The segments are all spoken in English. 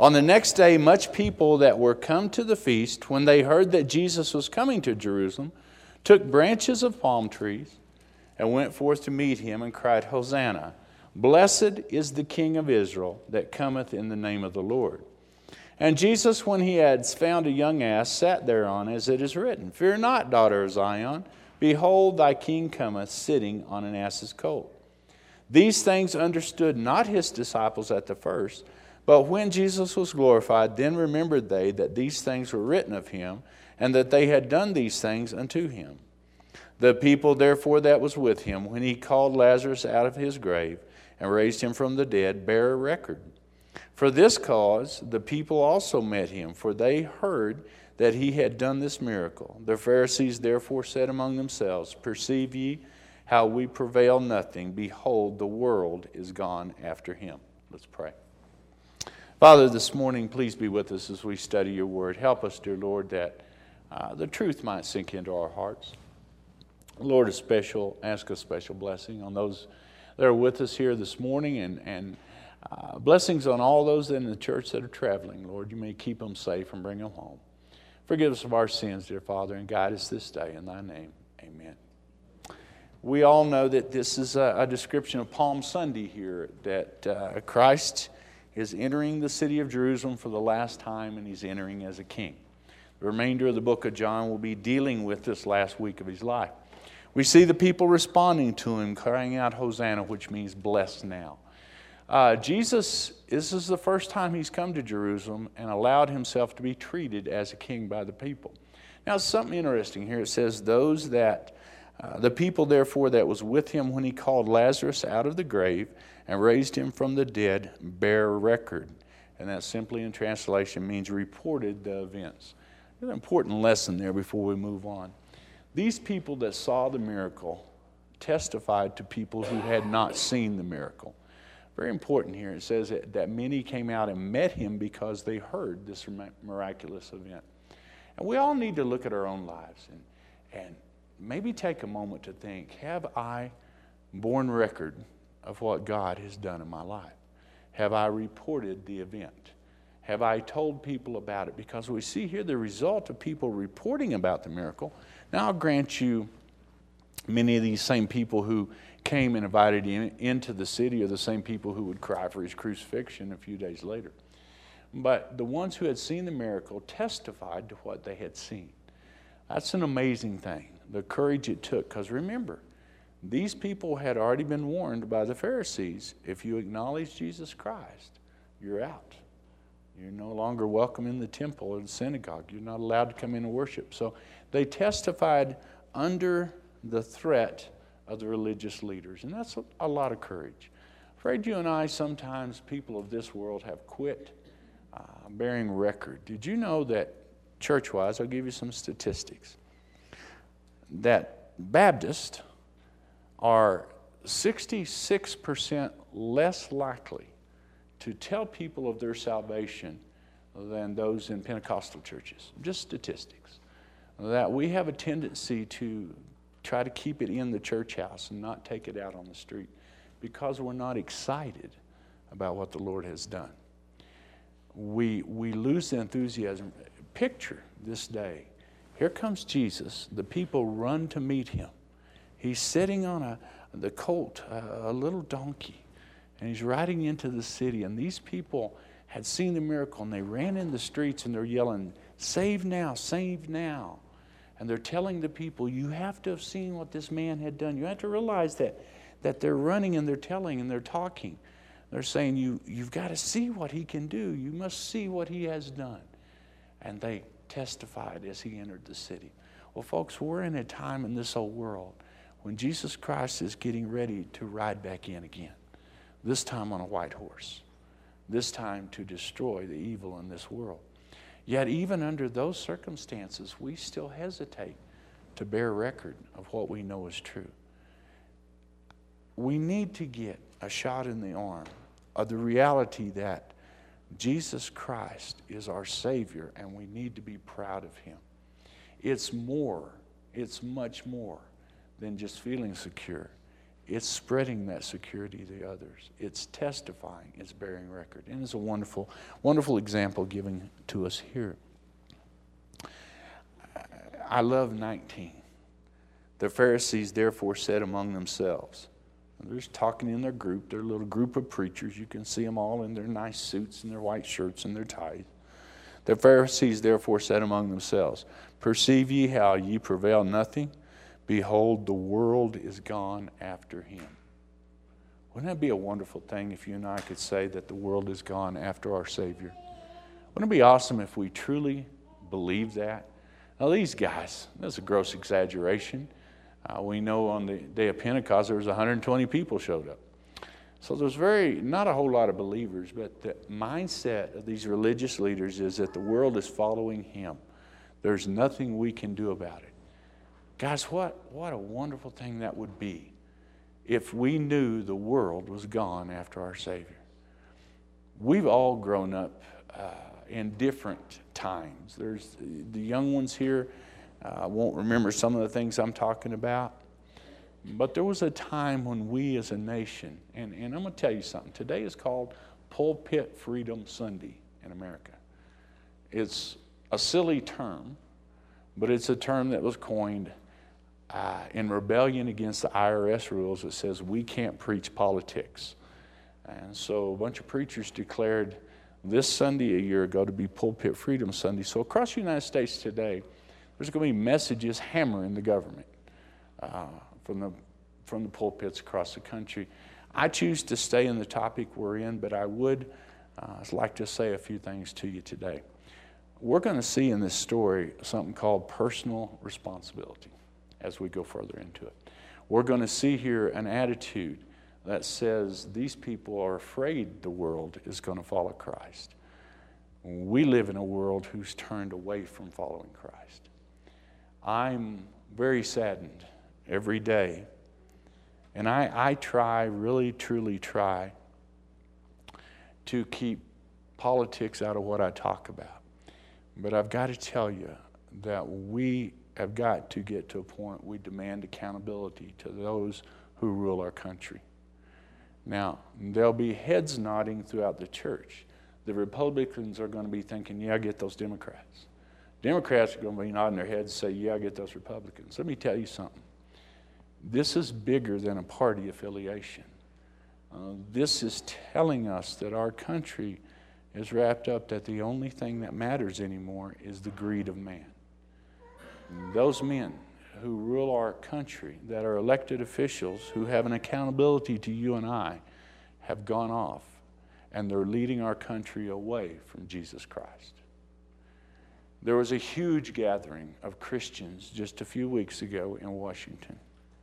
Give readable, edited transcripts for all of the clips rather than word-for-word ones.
On the next day, much people that were come to the feast, when they heard that Jesus was coming to Jerusalem, took branches of palm trees and went forth to meet him and cried, Hosanna! Blessed is the King of Israel that cometh in the name of the Lord. And Jesus, when he had found a young ass, sat thereon, as it is written, Fear not, daughter of Zion. Behold, thy king cometh, sitting on an ass's colt. These things understood not his disciples at the first, but when Jesus was glorified, then remembered they that these things were written of him, and that they had done these things unto him. The people therefore that was with him, when he called Lazarus out of his grave, and raised him from the dead, bear a record. For this cause the people also met him, for they heard that he had done this miracle. The Pharisees therefore said among themselves, Perceive ye how we prevail nothing? Behold, the world is gone after him. Let's pray. Father, this morning, please be with us as we study your word. Help us, dear Lord, that the truth might sink into our hearts. Lord, ask a special blessing on those that are with us here this morning, and blessings on all those in the church that are traveling. Lord, you may keep them safe and bring them home. Forgive us of our sins, dear Father, and guide us this day in thy name. Amen. We all know that this is a description of Palm Sunday here, that Christ is entering the city of Jerusalem for the last time, and he's entering as a king. The remainder of the book of John will be dealing with this last week of his life. We see the people responding to him, crying out, Hosanna, which means blessed now. Jesus, this is the first time he's come to Jerusalem and allowed himself to be treated as a king by the people. Now, something interesting here. It says, the people, therefore, that was with him when he called Lazarus out of the grave and raised him from the dead, bear record. And that simply in translation means reported the events. There's an important lesson there before we move on. These people that saw the miracle testified to people who had not seen the miracle. Very important here. It says that many came out and met him because they heard this miraculous event. And we all need to look at our own lives and maybe take a moment to think, have I borne record of what God has done in my life? Have I reported the event? Have I told people about it? Because we see here the result of people reporting about the miracle. Now, I'll grant you, many of these same people who came and invited him into the city are the same people who would cry for his crucifixion a few days later. But the ones who had seen the miracle testified to what they had seen. That's an amazing thing, the courage it took. Because remember, these people had already been warned by the Pharisees, if you acknowledge Jesus Christ, you're out. You're no longer welcome in the temple or the synagogue. You're not allowed to come in and worship. So they testified under the threat of the religious leaders. And that's a lot of courage. I'm afraid you and I, sometimes people of this world, have quit bearing record. Did you know that, church-wise, I'll give you some statistics, that Baptists are 66% less likely to tell people of their salvation than those in Pentecostal churches. Just statistics. That we have a tendency to try to keep it in the church house and not take it out on the street because we're not excited about what the Lord has done. We lose the enthusiasm. Picture this day. Here comes Jesus. The people run to meet him. He's sitting on the colt, a little donkey. And he's riding into the city, and these people had seen the miracle, and they ran in the streets, and they're yelling, save now, save now. And they're telling the people, you have to have seen what this man had done. You have to realize that they're running, and they're telling, and they're talking. They're saying, you've got to see what he can do. You must see what he has done. And they testified as he entered the city. Well, folks, we're in a time in this old world when Jesus Christ is getting ready to ride back in again. This time on a white horse. This time to destroy the evil in this world. Yet even under those circumstances, we still hesitate to bear record of what we know is true. We need to get a shot in the arm of the reality that Jesus Christ is our Savior, and we need to be proud of him. It's much more than just feeling secure. It's spreading that security to others. It's testifying. It's bearing record. And it's a wonderful, wonderful example given to us here. I love 19. The Pharisees therefore said among themselves. They're just talking in their group, their little group of preachers. You can see them all in their nice suits and their white shirts and their ties. The Pharisees therefore said among themselves, perceive ye how ye prevail nothing? Behold, the world is gone after him. Wouldn't that be a wonderful thing if you and I could say that the world is gone after our Savior? Wouldn't it be awesome if we truly believed that? Now these guys, that's a gross exaggeration. We know on the day of Pentecost there was 120 people showed up. So there's not a whole lot of believers, but the mindset of these religious leaders is that the world is following him. There's nothing we can do about it. Guys, what a wonderful thing that would be if we knew the world was gone after our Savior. We've all grown up in different times. There's the young ones here won't remember some of the things I'm talking about. But there was a time when we as a nation, and I'm going to tell you something. Today is called Pulpit Freedom Sunday in America. It's a silly term, but it's a term that was coined in rebellion against the IRS rules that says we can't preach politics. And so a bunch of preachers declared this Sunday a year ago to be Pulpit Freedom Sunday. So across the United States today, there's going to be messages hammering the government from the pulpits across the country. I choose to stay in the topic we're in, but I would like to say a few things to you today. We're going to see in this story something called personal responsibility as we go further into it. We're going to see here an attitude that says these people are afraid the world is going to follow Christ. We live in a world who's turned away from following Christ. I'm very saddened every day, and I try, really truly try, to keep politics out of what I talk about. But I've got to tell you that we have got to get to a point we demand accountability to those who rule our country. Now, there'll be heads nodding throughout the church. The Republicans are going to be thinking, yeah, get those Democrats. Democrats are going to be nodding their heads and say, yeah, get those Republicans. Let me tell you something. This is bigger than a party affiliation. This is telling us that our country is wrapped up that the only thing that matters anymore is the greed of man. Those men who rule our country, that are elected officials, who have an accountability to you and I, have gone off, and they're leading our country away from Jesus Christ. There was a huge gathering of Christians just a few weeks ago in Washington.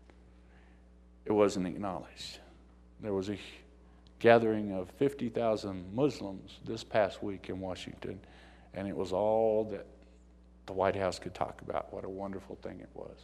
It wasn't acknowledged. There was a gathering of 50,000 Muslims this past week in Washington, and it was all that the White House could talk about. What a wonderful thing it was.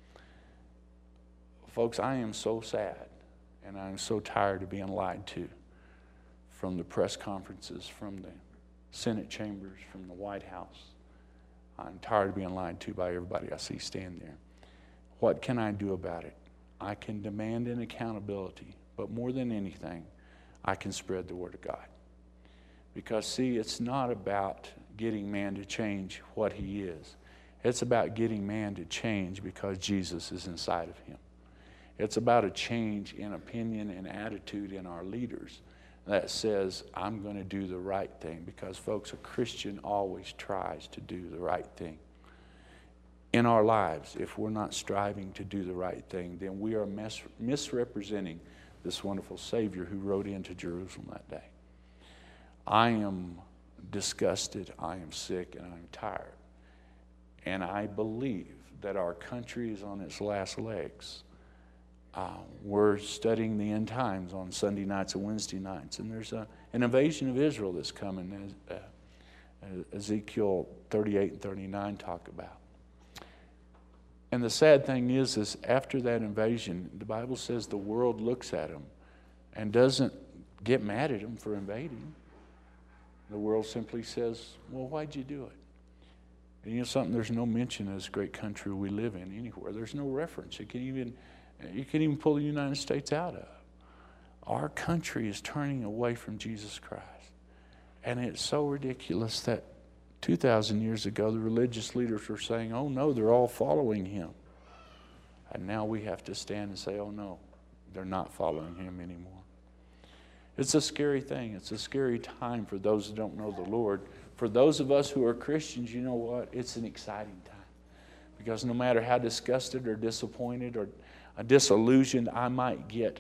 Folks, I am so sad, and I'm so tired of being lied to from the press conferences, from the Senate chambers, from the White House. I'm tired of being lied to by everybody I see stand there. What can I do about it? I can demand an accountability, but more than anything, I can spread the Word of God. Because, see, it's not about getting man to change what he is. It's about getting man to change because Jesus is inside of him. It's about a change in opinion and attitude in our leaders that says, I'm going to do the right thing. Because, folks, a Christian always tries to do the right thing. In our lives, if we're not striving to do the right thing, then we are misrepresenting this wonderful Savior who rode into Jerusalem that day. I am disgusted, I am sick, and I'm tired. And I believe that our country is on its last legs. We're studying the end times on Sunday nights and Wednesday nights, and there's an invasion of Israel that's coming, as Ezekiel 38 and 39 talk about. And the sad thing is after that invasion, the Bible says the world looks at them and doesn't get mad at them for invading. The world simply says, well, why'd you do it? And you know something, there's no mention of this great country we live in anywhere. There's no reference. It can even you can even pull the United States out of. Our country is turning away from Jesus Christ. And it's so ridiculous that 2,000 years ago, the religious leaders were saying, oh no, they're all following him. And now we have to stand and say, oh no, they're not following him anymore. It's a scary thing. It's a scary time for those who don't know the Lord. For those of us who are Christians, you know what? It's an exciting time. Because no matter how disgusted or disappointed or disillusioned I might get,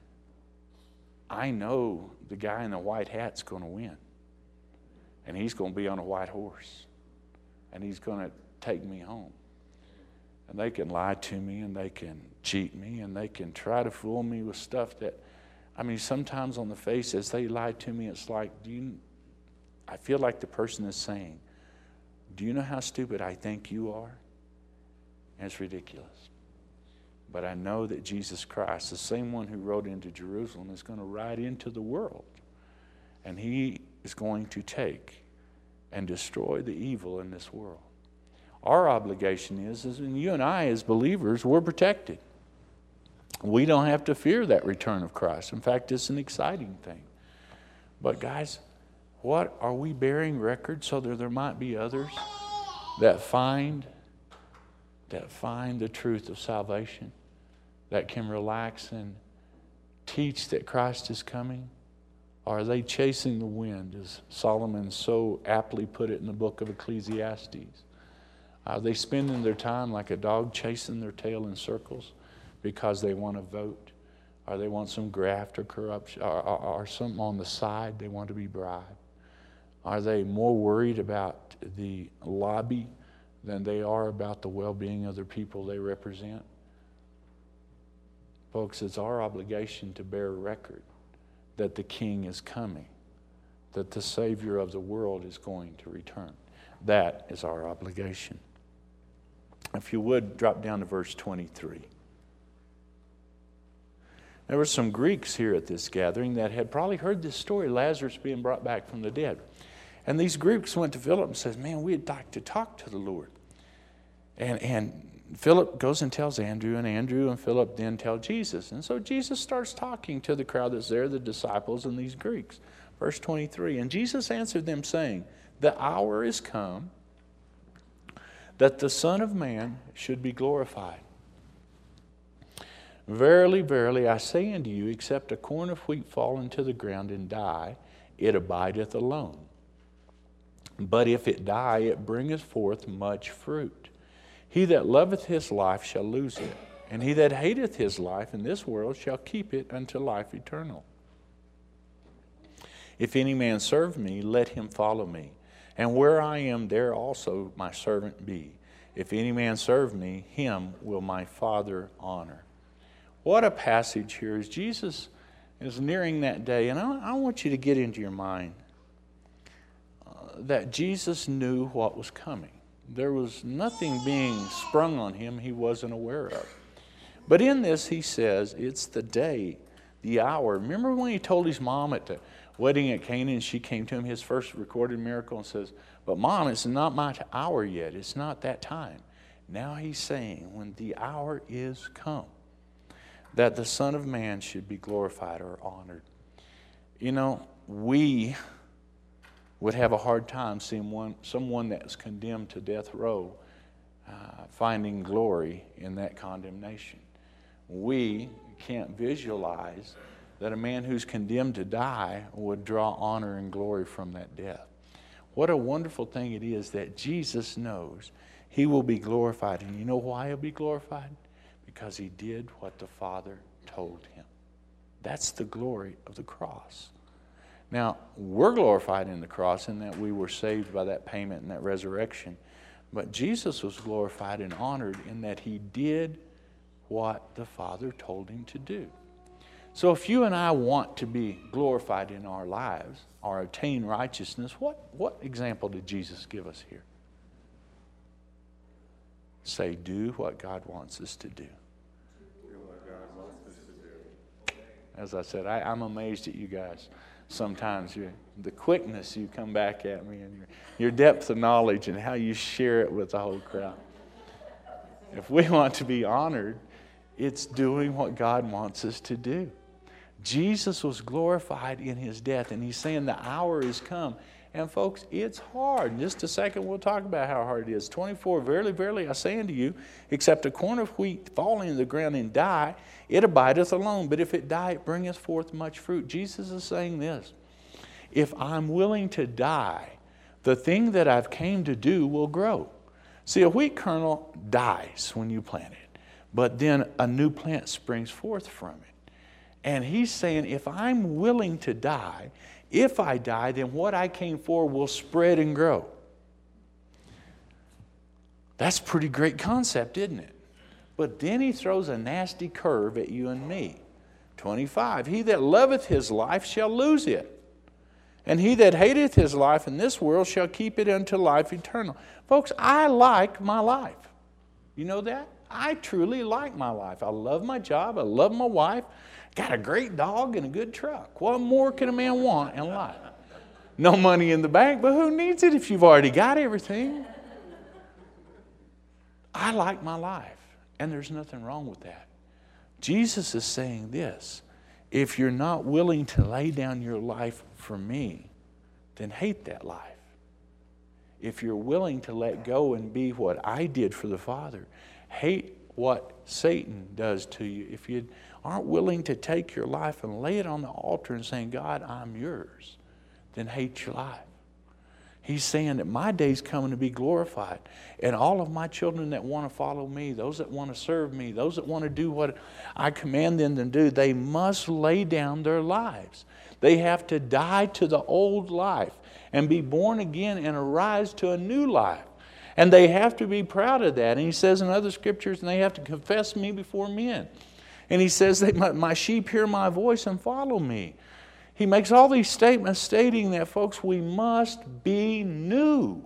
I know the guy in the white hat's going to win. And he's going to be on a white horse. And he's going to take me home. And they can lie to me and they can cheat me and they can try to fool me with stuff that, I mean, sometimes on the face as they lie to me, it's like, I feel like the person is saying, do you know how stupid I think you are? And it's ridiculous. But I know that Jesus Christ, the same one who rode into Jerusalem, is going to ride into the world. And he is going to take and destroy the evil in this world. Our obligation is and you and I as believers, we're protected. We don't have to fear that return of Christ. In fact, it's an exciting thing. But guys, what are we bearing record so that there might be others that find the truth of salvation, that can relax and teach that Christ is coming? Or are they chasing the wind, as Solomon so aptly put it in the book of Ecclesiastes? Are they spending their time like a dog chasing their tail in circles because they want to vote? Or they want some graft or corruption or something on the side they want to be bribed? Are they more worried about the lobby than they are about the well-being of the people they represent? Folks, it's our obligation to bear record that the King is coming, that the Savior of the world is going to return. That is our obligation. If you would, drop down to verse 23. There were some Greeks here at this gathering that had probably heard this story, Lazarus being brought back from the dead. And these Greeks went to Philip and says, man, we'd like to talk to the Lord. And Philip goes and tells Andrew, and Andrew and Philip then tell Jesus. And so Jesus starts talking to the crowd that's there, the disciples and these Greeks. Verse 23, and Jesus answered them saying, the hour is come that the Son of Man should be glorified. Verily, verily, I say unto you, except a corn of wheat fall into the ground and die, it abideth alone. But if it die, it bringeth forth much fruit. He that loveth his life shall lose it, and he that hateth his life in this world shall keep it unto life eternal. If any man serve me, let him follow me. And where I am, there also my servant be. If any man serve me, him will my Father honor. What a passage here as Jesus is nearing that day. And I want you to get into your mind that Jesus knew what was coming. There was nothing being sprung on him he wasn't aware of. But in this, he says, it's the day, the hour. Remember when he told his mom at the wedding at Cana, and she came to him, his first recorded miracle, and says, but Mom, it's not my hour yet. It's not that time. Now he's saying, when the hour is come, that the Son of Man should be glorified or honored. You know, we would have a hard time seeing someone that's condemned to death row finding glory in that condemnation. We can't visualize that a man who's condemned to die would draw honor and glory from that death. What a wonderful thing it is that Jesus knows he will be glorified. And you know why he'll be glorified? Because he did what the Father told him. That's the glory of the cross. Now, we're glorified in the cross in that we were saved by that payment and that resurrection. But Jesus was glorified and honored in that he did what the Father told him to do. So if you and I want to be glorified in our lives or attain righteousness, what example did Jesus give us here? Say, do what God wants us to do. As I said, I'm amazed at you guys. Sometimes the quickness you come back at me and your depth of knowledge and how you share it with the whole crowd. If we want to be honored It's doing what God wants us to do. Jesus was glorified in his death, and he's saying the hour is come. And folks, it's hard. In just a second, we'll talk about how hard it is. 24, verily, verily, I say unto you, except a corn of wheat fall into the ground and die, it abideth alone. But if it die, it bringeth forth much fruit. Jesus is saying this: if I'm willing to die, the thing that I've came to do will grow. See, a wheat kernel dies when you plant it, but then a new plant springs forth from it. And he's saying, if I'm willing to die, if I die, then what I came for will spread and grow. That's a pretty great concept, isn't it? But then he throws a nasty curve at you and me. 25, he that loveth his life shall lose it. And he that hateth his life in this world shall keep it unto life eternal. Folks, I like my life. You know that? I truly like my life. I love my job. I love my wife. Got a great dog and a good truck. What more can a man want in life? No money in the bank, but who needs it if you've already got everything? I like my life, and there's nothing wrong with that. Jesus is saying this: if you're not willing to lay down your life for me, then hate that life. If you're willing to let go and be what I did for the Father, hate what Satan does to you. If you aren't willing to take your life and lay it on the altar and saying, God, I'm yours, then hate your life. He's saying that my day's coming to be glorified. And all of my children that want to follow me, those that want to serve me, those that want to do what I command them to do, they must lay down their lives. They have to die to the old life and be born again and arise to a new life. And they have to be proud of that. And he says in other scriptures, and they have to confess me before men. And he says, my sheep hear my voice and follow me. He makes all these statements stating that, folks, we must be new.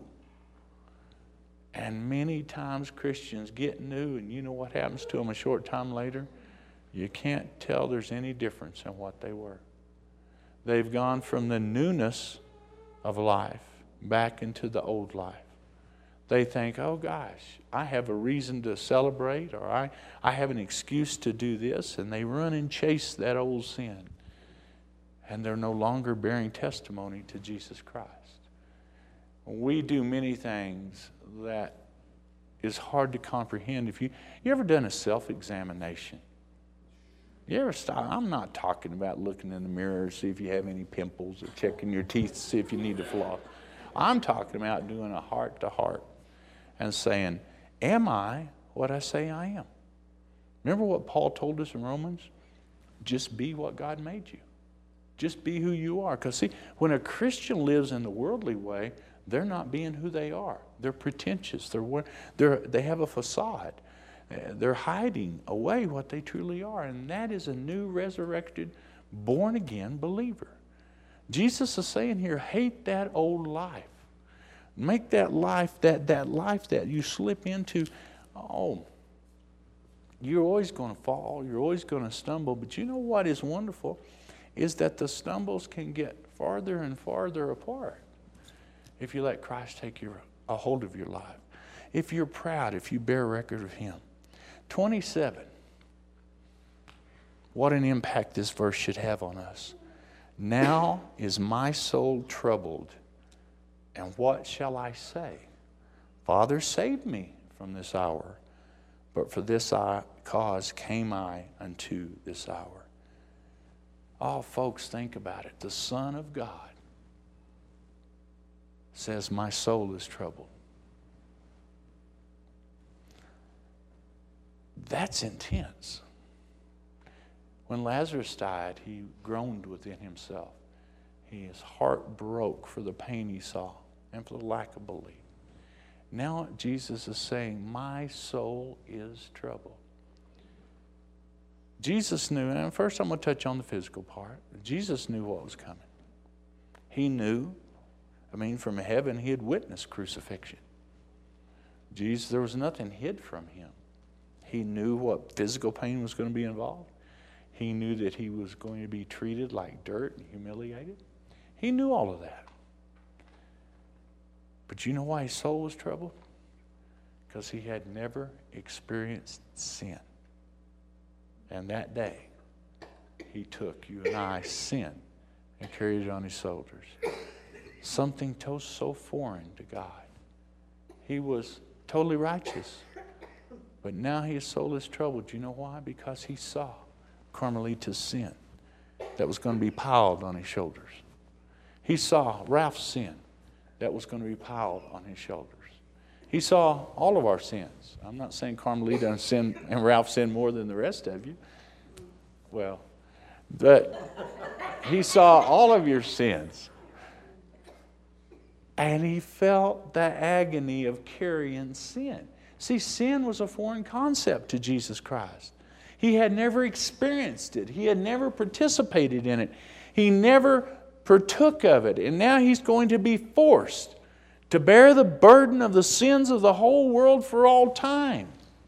And many times Christians get new, and you know what happens to them a short time later? You can't tell there's any difference in what they were. They've gone from the newness of life back into the old life. They think, oh gosh, I have a reason to celebrate, or I have an excuse to do this, and they run and chase that old sin. And they're no longer bearing testimony to Jesus Christ. We do many things that is hard to comprehend. If you ever done a self-examination? You ever stop? I'm not talking about looking in the mirror to see if you have any pimples or checking your teeth to see if you need to floss. I'm talking about doing a heart-to-heart and saying, am I what I say I am? Remember what Paul told us in Romans? Just be what God made you. Just be who you are. Because see, when a Christian lives in the worldly way, they're not being who they are. They're pretentious. They have a facade. They're hiding away what they truly are. And that is a new, resurrected, born-again believer. Jesus is saying here, hate that old life. Make that life, that life that you slip into, you're always going to fall. You're always going to stumble. But you know what is wonderful? Is that the stumbles can get farther and farther apart if you let Christ take a hold of your life. If you're proud, if you bear record of Him. 27. What an impact this verse should have on us. Now is my soul troubled, and what shall I say? Father, save me from this hour, but for this cause came I unto this hour. Oh, folks, think about it. The Son of God says, my soul is troubled. That's intense. When Lazarus died, he groaned within himself. His heart broke for the pain he saw and for the lack of belief. Now Jesus is saying, my soul is troubled. Jesus knew, and first I'm going to touch on the physical part. Jesus knew what was coming. He knew, from heaven he had witnessed crucifixion. Jesus, there was nothing hid from him. He knew what physical pain was going to be involved. He knew that he was going to be treated like dirt and humiliated. He knew all of that. But you know why his soul was troubled? Because he had never experienced sin. And that day, he took you and I's sin and carried it on his shoulders. Something so foreign to God. He was totally righteous. But now his soul is troubled. You know why? Because he saw Carmelita's sin that was going to be piled on his shoulders. He saw Ralph's sin that was going to be piled on his shoulders. He saw all of our sins. I'm not saying Carmelita and Ralph sin more than the rest of you. Well, but he saw all of your sins. And he felt the agony of carrying sin. See, sin was a foreign concept to Jesus Christ. He had never experienced it. He had never participated in it. He never partook of it. And now he's going to be forced to bear the burden of the sins of the whole world for all time.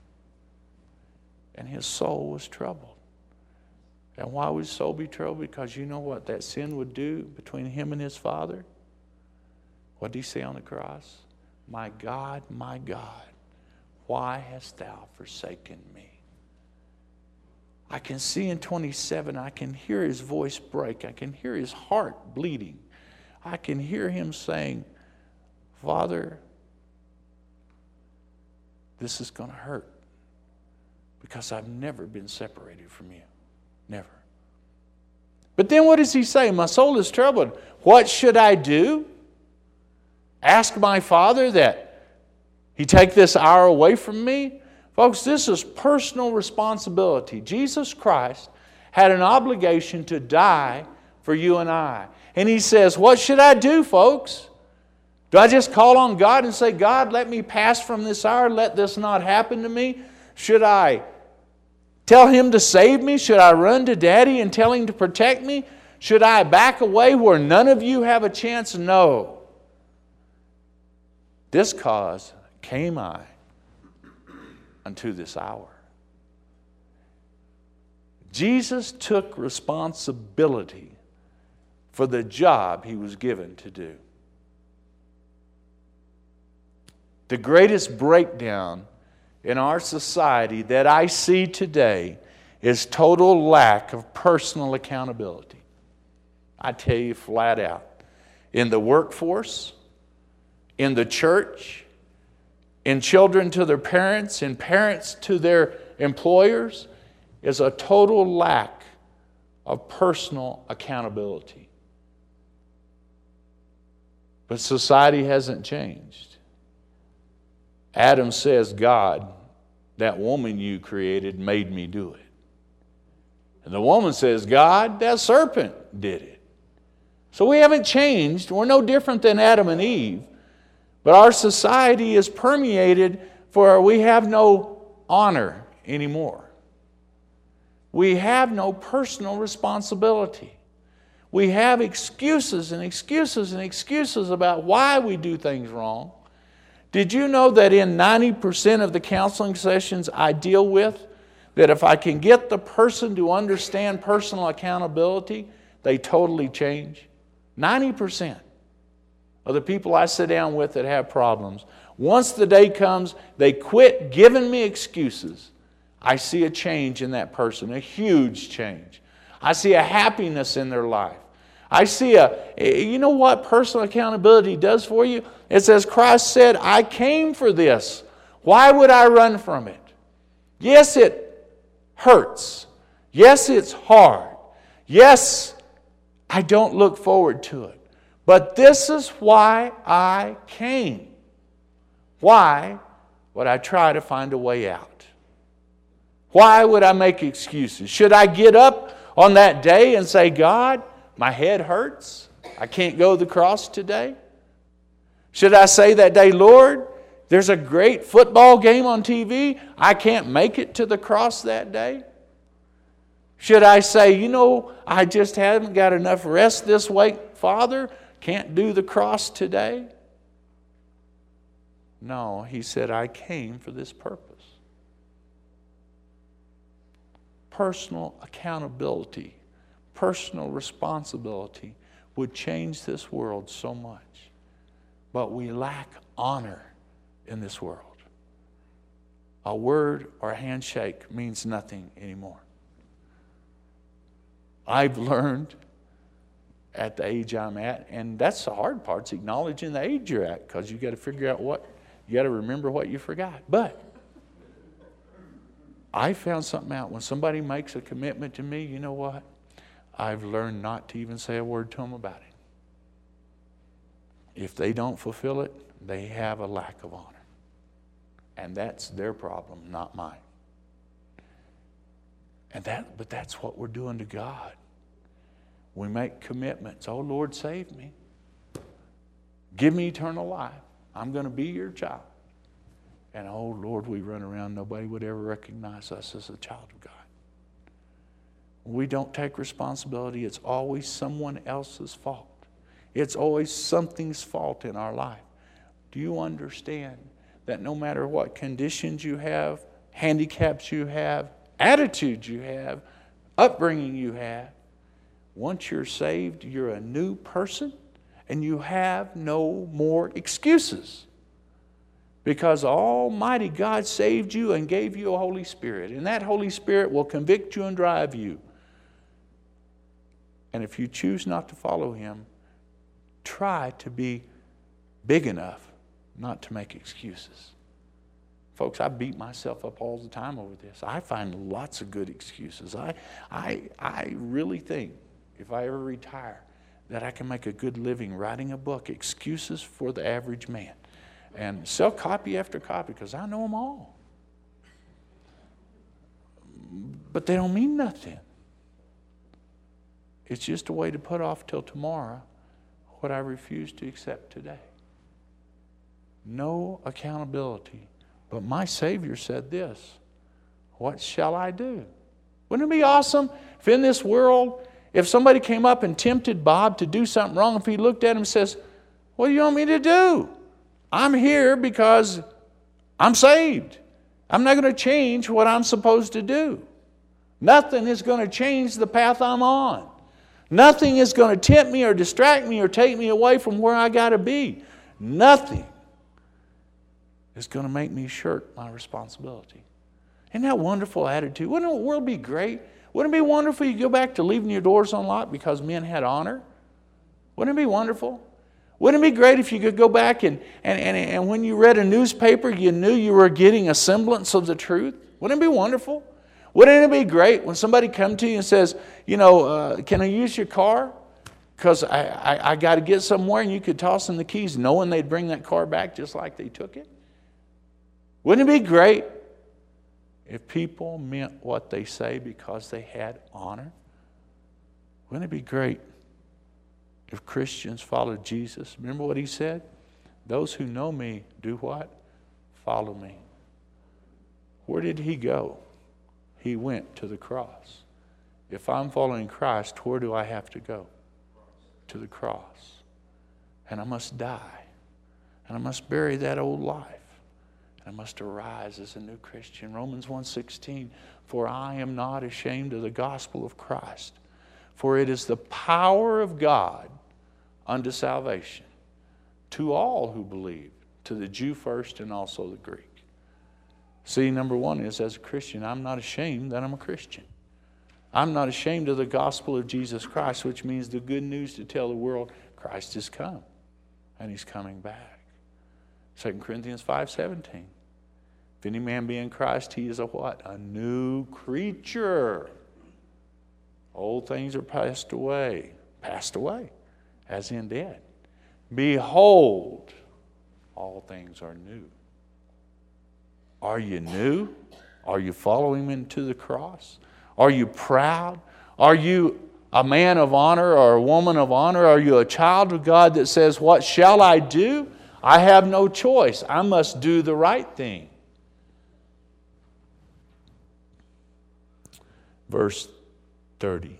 And his soul was troubled. And why would his soul be troubled? Because you know what that sin would do between him and his Father? What did he say on the cross? My God, why hast thou forsaken me? I can see in 27, I can hear his voice break. I can hear his heart bleeding. I can hear him saying, Father, this is going to hurt because I've never been separated from you. Never. But then what does he say? My soul is troubled. What should I do? Ask my Father that he take this hour away from me? Folks, this is personal responsibility. Jesus Christ had an obligation to die for you and I. And he says, what should I do, folks? Do I just call on God and say, God, let me pass from this hour, let this not happen to me? Should I tell him to save me? Should I run to Daddy and tell him to protect me? Should I back away where none of you have a chance? No. This cause came I unto this hour. Jesus took responsibility for the job he was given to do. The greatest breakdown in our society that I see today is total lack of personal accountability. I tell you flat out. In the workforce, in the church, in children to their parents, in parents to their employers, is a total lack of personal accountability. But society hasn't changed. Adam says, God, that woman you created made me do it. And the woman says, God, that serpent did it. So we haven't changed. We're no different than Adam and Eve. But our society is permeated for we have no honor anymore. We have no personal responsibility. We have excuses and excuses and excuses about why we do things wrong. Did you know that in 90% of the counseling sessions I deal with, that if I can get the person to understand personal accountability, they totally change? 90% of the people I sit down with that have problems, once the day comes, they quit giving me excuses. I see a change in that person, a huge change. I see a happiness in their life. I see you know what personal accountability does for you? It's as Christ said, I came for this. Why would I run from it? Yes, it hurts. Yes, it's hard. Yes, I don't look forward to it. But this is why I came. Why would I try to find a way out? Why would I make excuses? Should I get up on that day and say, God, my head hurts. I can't go to the cross today? Should I say that day, Lord, there's a great football game on TV. I can't make it to the cross that day? Should I say, you know, I just haven't got enough rest this week, Father? Can't do the cross today? No, he said, I came for this purpose. Personal accountability, personal responsibility would change this world so much. But we lack honor in this world. A word or a handshake means nothing anymore. I've learned at the age I'm at, and that's the hard part, it's acknowledging the age you're at, because you got to figure out you got to remember what you forgot. But I found something out. When somebody makes a commitment to me, you know what? I've learned not to even say a word to them about it. If they don't fulfill it, they have a lack of honor. And that's their problem, not mine. But that's what we're doing to God. We make commitments. Oh, Lord, save me. Give me eternal life. I'm going to be your child. And oh, Lord, we run around. Nobody would ever recognize us as a child of God. We don't take responsibility. It's always someone else's fault. It's always something's fault in our life. Do you understand that no matter what conditions you have, handicaps you have, attitudes you have, upbringing you have, once you're saved, you're a new person and you have no more excuses. Because Almighty God saved you and gave you a Holy Spirit. And that Holy Spirit will convict you and drive you. And if you choose not to follow Him, try to be big enough not to make excuses. Folks, I beat myself up all the time over this. I find lots of good excuses. I really think if I ever retire that I can make a good living writing a book, Excuses for the Average Man, and sell copy after copy because I know them all. But they don't mean nothing. It's just a way to put off till tomorrow what I refuse to accept today. No accountability. But my Savior said this, what shall I do? Wouldn't it be awesome if in this world, if somebody came up and tempted Bob to do something wrong, if he looked at him and says, what do you want me to do? I'm here because I'm saved. I'm not going to change what I'm supposed to do. Nothing is going to change the path I'm on. Nothing is going to tempt me or distract me or take me away from where I got to be. Nothing is going to make me shirk my responsibility. Isn't that a wonderful attitude? Wouldn't the world be great? Wouldn't it be wonderful you go back to leaving your doors unlocked because men had honor? Wouldn't it be wonderful? Wouldn't it be great if you could go back and when you read a newspaper, you knew you were getting a semblance of the truth? Wouldn't it be wonderful? Wouldn't it be great when somebody comes to you and says, can I use your car? Because I got to get somewhere, and you could toss them the keys knowing they'd bring that car back just like they took it? Wouldn't it be great if people meant what they say because they had honor? Wouldn't it be great if Christians followed Jesus? Remember what He said? Those who know me do what? Follow me. Where did He go? He went to the cross. If I'm following Christ, where do I have to go? To the cross. And I must die. And I must bury that old life. And I must arise as a new Christian. Romans 1:16, for I am not ashamed of the gospel of Christ, for it is the power of God unto salvation to all who believe, to the Jew first and also the Greek. See, number one is, as a Christian, I'm not ashamed that I'm a Christian. I'm not ashamed of the gospel of Jesus Christ, which means the good news to tell the world Christ has come and He's coming back. 2 Corinthians 5:17. If any man be in Christ, he is a what? A new creature. Old things are passed away, as in dead. Behold, all things are new. Are you new? Are you following Him to the cross? Are you proud? Are you a man of honor or a woman of honor? Are you a child of God that says, what shall I do? I have no choice. I must do the right thing. Verse 28.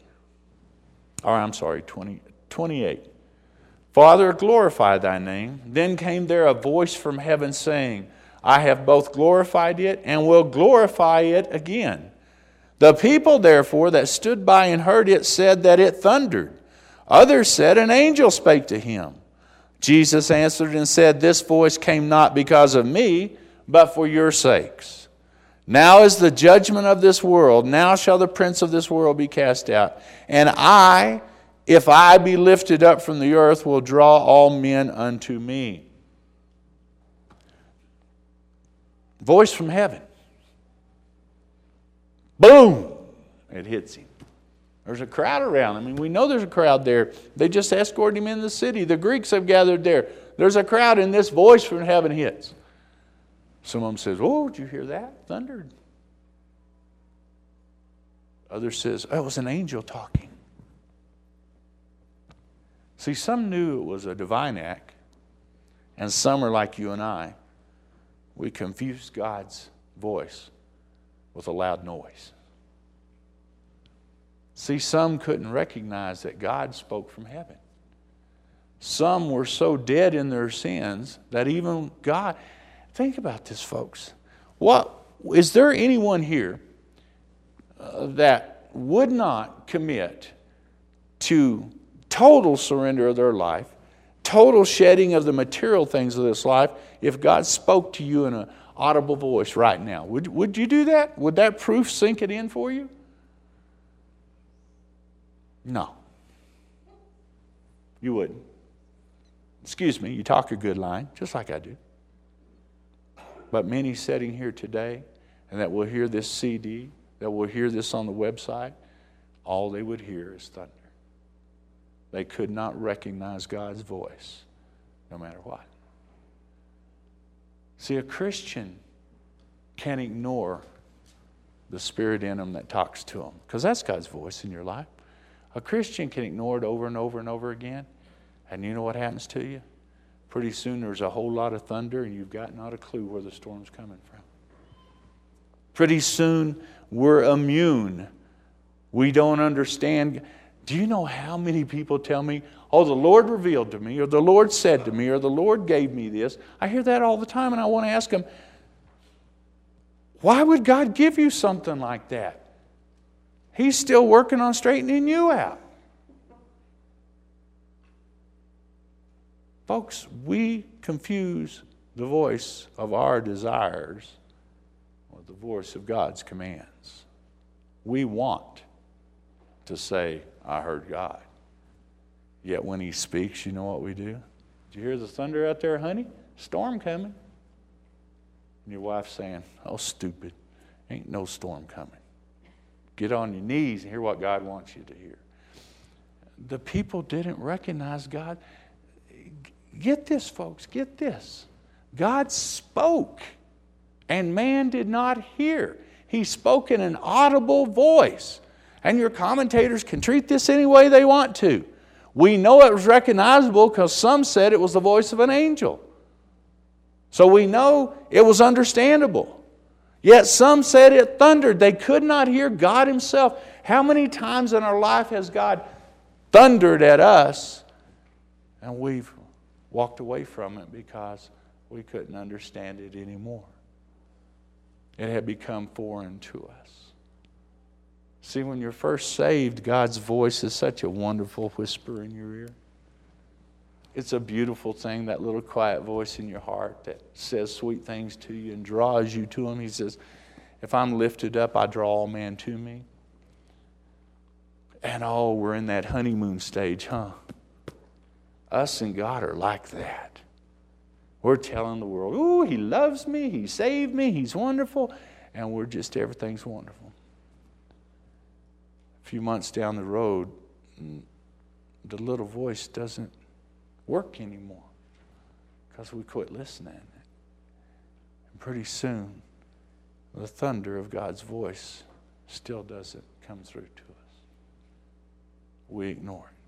Father, glorify Thy name. Then came there a voice from heaven saying, I have both glorified it and will glorify it again. The people, therefore, that stood by and heard it said that it thundered. Others said, an angel spake to him. Jesus answered and said, this voice came not because of me, but for your sakes. Now is the judgment of this world. Now shall the prince of this world be cast out. And I, if I be lifted up from the earth, will draw all men unto me. Voice from heaven. Boom! It hits him. There's a crowd around. I mean, we know there's a crowd there. They just escorted him in the city. The Greeks have gathered there. There's a crowd, and this voice from heaven hits. Some of them says, "Oh, did you hear that? Thundered." Others says, "Oh, it was an angel talking." See, some knew it was a divine act, and some are like you and I. We confuse God's voice with a loud noise. See, some couldn't recognize that God spoke from heaven. Some were so dead in their sins that even God... Think about this, folks. Is there anyone here that would not commit to total surrender of their life, total shedding of the material things of this life, if God spoke to you in an audible voice right now? Would you do that? Would that proof sink it in for you? No. You wouldn't. Excuse me, you talk a good line, just like I do. But many sitting here today, and that will hear this CD, that will hear this on the website, all they would hear is thunder. They could not recognize God's voice, no matter what. See, a Christian can't ignore the Spirit in them that talks to them, because that's God's voice in your life. A Christian can ignore it over and over and over again, and you know what happens to you? Pretty soon there's a whole lot of thunder, and you've got not a clue where the storm's coming from. Pretty soon we're immune. We don't understand. Do you know how many people tell me, "Oh, the Lord revealed to me," or "the Lord said to me," or "the Lord gave me this"? I hear that all the time, and I want to ask them, why would God give you something like that? He's still working on straightening you out. Folks, we confuse the voice of our desires with the voice of God's commands. We want to say, "I heard God." Yet when He speaks, you know what we do? "Did you hear the thunder out there, honey? Storm coming." And your wife's saying, "Oh, stupid. Ain't no storm coming." Get on your knees and hear what God wants you to hear. The people didn't recognize God. Get this, folks, get this. God spoke, and man did not hear. He spoke in an audible voice. And your commentators can treat this any way they want to. We know it was recognizable because some said it was the voice of an angel. So we know it was understandable. Yet some said it thundered. They could not hear God Himself. How many times in our life has God thundered at us and we've walked away from it because we couldn't understand it anymore? It had become foreign to us. See, when you're first saved, God's voice is such a wonderful whisper in your ear. It's a beautiful thing, that little quiet voice in your heart that says sweet things to you and draws you to Him. He says, "If I'm lifted up, I draw all men to me." And oh, we're in that honeymoon stage, huh? Us and God are like that. We're telling the world, "Ooh, He loves me, He saved me, He's wonderful." And we're just, everything's wonderful. A few months down the road, the little voice doesn't work anymore because we quit listening. And pretty soon, the thunder of God's voice still doesn't come through to us. We ignore it.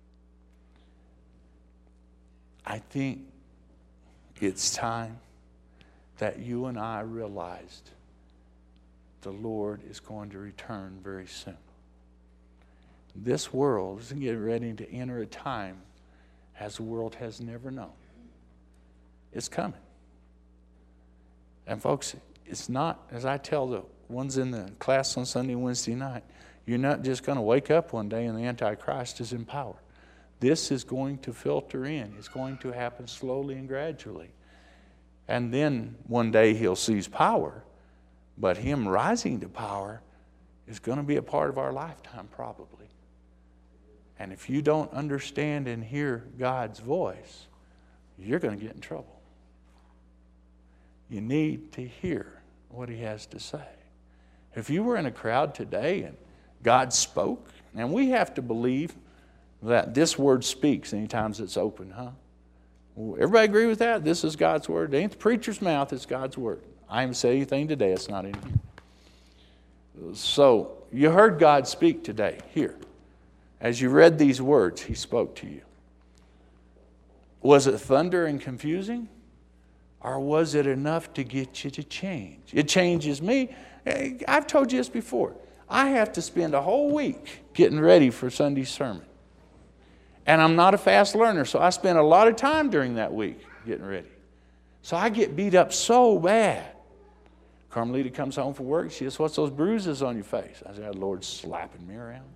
I think it's time that you and I realized the Lord is going to return very soon. This world is getting ready to enter a time as the world has never known. It's coming. And folks, it's not, as I tell the ones in the class on Sunday and Wednesday night, you're not just going to wake up one day and the Antichrist is in power. This is going to filter in. It's going to happen slowly and gradually. And then one day he'll seize power. But him rising to power is going to be a part of our lifetime probably. And if you don't understand and hear God's voice, you're going to get in trouble. You need to hear what he has to say. If you were in a crowd today and God spoke, and we have to believe that this word speaks anytime it's open, huh? Well, everybody agree with that? This is God's word. It ain't the preacher's mouth, it's God's word. I haven't said anything today, it's not in here. So, you heard God speak today, here. As you read these words, he spoke to you. Was it thunder and confusing? Or was it enough to get you to change? It changes me. I've told you this before. I have to spend a whole week getting ready for Sunday's sermon. And I'm not a fast learner, so I spend a lot of time during that week getting ready. So I get beat up so bad. Carmelita comes home from work. She says, "What's those bruises on your face?" I said, "The Lord's slapping me around."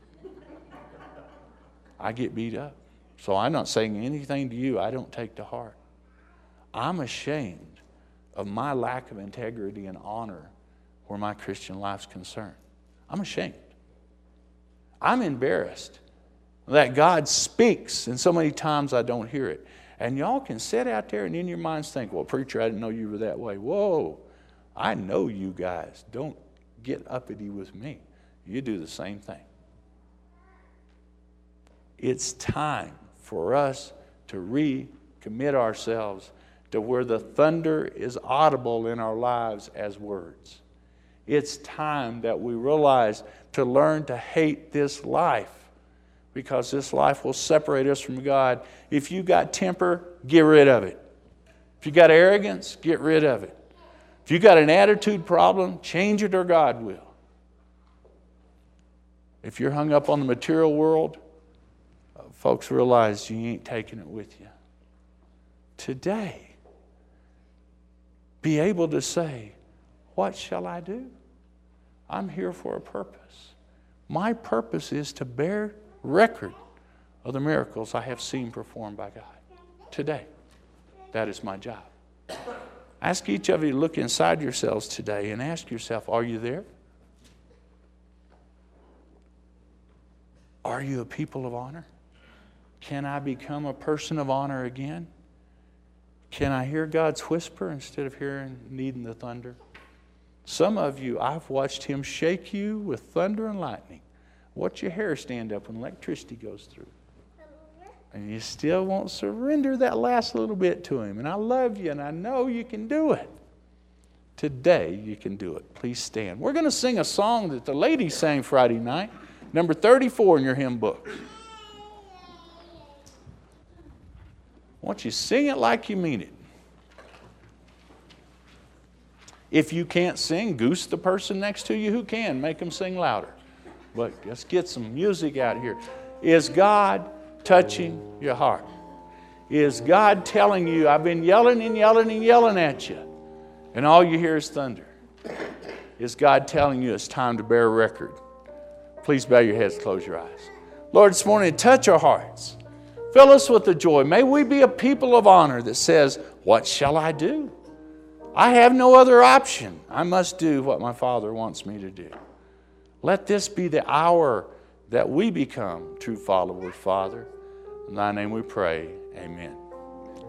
I get beat up. So I'm not saying anything to you I don't take to heart. I'm ashamed of my lack of integrity and honor where my Christian life's concerned. I'm ashamed. I'm embarrassed that God speaks, and so many times I don't hear it. And y'all can sit out there and in your minds think, "Well, preacher, I didn't know you were that way." Whoa, I know you guys. Don't get uppity with me. You do the same thing. It's time for us to recommit ourselves to where the thunder is audible in our lives as words. It's time that we realize to learn to hate this life, because this life will separate us from God. If you got temper, get rid of it. If you got arrogance, get rid of it. If you got an attitude problem, change it or God will. If you're hung up on the material world, folks realize you ain't taking it with you. Today, be able to say, "What shall I do? I'm here for a purpose. My purpose is to bear record of the miracles I have seen performed by God." Today, that is my job. Ask each of you to look inside yourselves today and ask yourself, are you there? Are you a people of honor? Can I become a person of honor again? Can I hear God's whisper instead of needing the thunder? Some of you, I've watched him shake you with thunder and lightning. Watch your hair stand up when electricity goes through. And you still won't surrender that last little bit to him. And I love you, and I know you can do it. Today, you can do it. Please stand. We're going to sing a song that the ladies sang Friday night, number 34 in your hymn book. I want you to sing it like you mean it. If you can't sing, goose the person next to you who can. Make them sing louder. But let's get some music out here. Is God touching your heart? Is God telling you, "I've been yelling and yelling and yelling at you, and all you hear is thunder"? Is God telling you it's time to bear record? Please bow your heads, close your eyes. Lord, this morning, touch our hearts. Fill us with the joy. May we be a people of honor that says, "What shall I do? I have no other option. I must do what my Father wants me to do." Let this be the hour that we become true followers, Father. In thy name we pray. Amen.